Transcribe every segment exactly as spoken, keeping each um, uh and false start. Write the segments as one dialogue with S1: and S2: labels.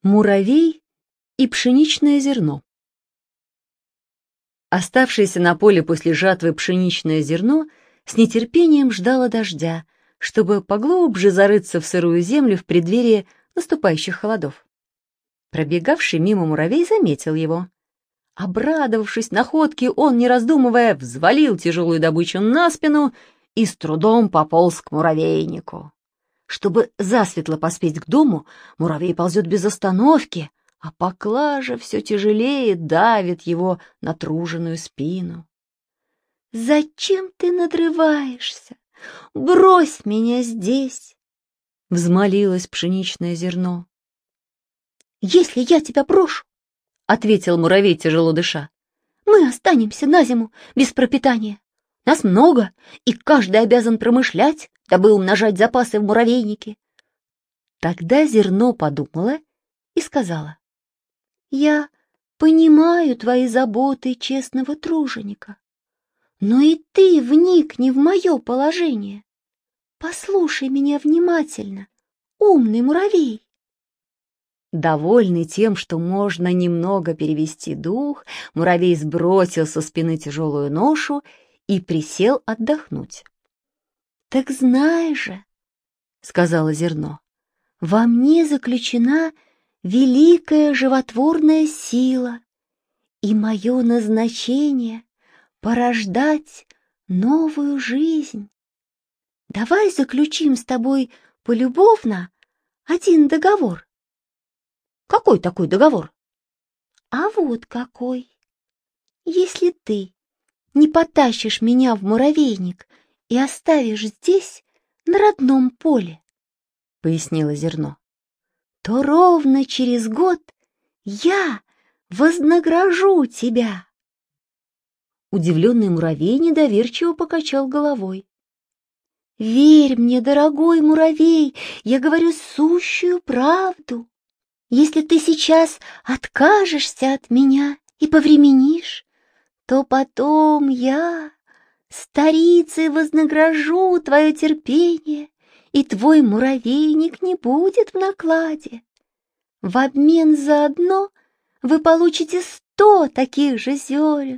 S1: Муравей и пшеничное зерно. Оставшееся на поле после жатвы пшеничное зерно с нетерпением ждало дождя, чтобы поглубже зарыться в сырую землю в преддверии наступающих холодов. Пробегавший мимо муравей заметил его. Обрадовавшись находке, он, не раздумывая, взвалил тяжелую добычу на спину и с трудом пополз к муравейнику. Чтобы засветло поспеть к дому, муравей ползет без остановки, а поклажа все тяжелее давит его натруженную спину. «Зачем ты надрываешься? Брось меня здесь!» — взмолилось пшеничное зерно. «Если я тебя брошу, — ответил муравей, тяжело дыша, — мы останемся на зиму без пропитания. Нас много, и каждый обязан промышлять, дабы умножать запасы в муравейнике». Тогда зерно подумала и сказала: «Я понимаю твои заботы честного труженика, но и ты вникни в мое положение. Послушай меня внимательно, умный муравей». Довольный тем, что можно немного перевести дух, муравей сбросил со спины тяжелую ношу и присел отдохнуть. «Так знай же, — сказала зерно, — во мне заключена великая животворная сила, и мое назначение — порождать новую жизнь. Давай заключим с тобой полюбовно один договор». «Какой такой договор?» «А вот какой. Если ты не потащишь меня в муравейник и оставишь здесь, на родном поле, — пояснило зерно, — то ровно через год я вознагражу тебя». Удивленный муравей недоверчиво покачал головой. «Верь мне, дорогой муравей, я говорю сущую правду. Если ты сейчас откажешься от меня и повременишь, то потом я, старицей, вознагражу твое терпение, и твой муравейник не будет в накладе. В обмен за одно вы получите сто таких же зерен».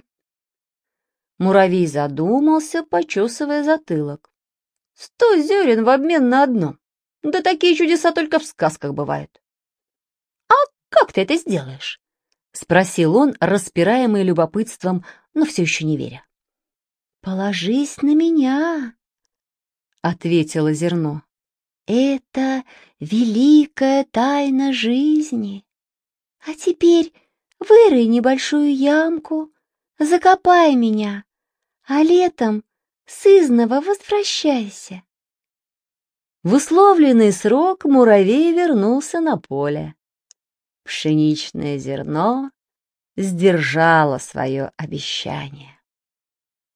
S1: Муравей задумался, почесывая затылок. «Сто зерен в обмен на одно? Да такие чудеса только в сказках бывают». «А как ты это сделаешь?» — спросил он, распираемый любопытством, но все еще не веря. «Положись на меня, — ответило зерно. Это великая тайна жизни. А теперь вырой небольшую ямку, закопай меня, а летом сызнова возвращайся». В условленный срок муравей вернулся на поле. Пшеничное зерно сдержало свое обещание.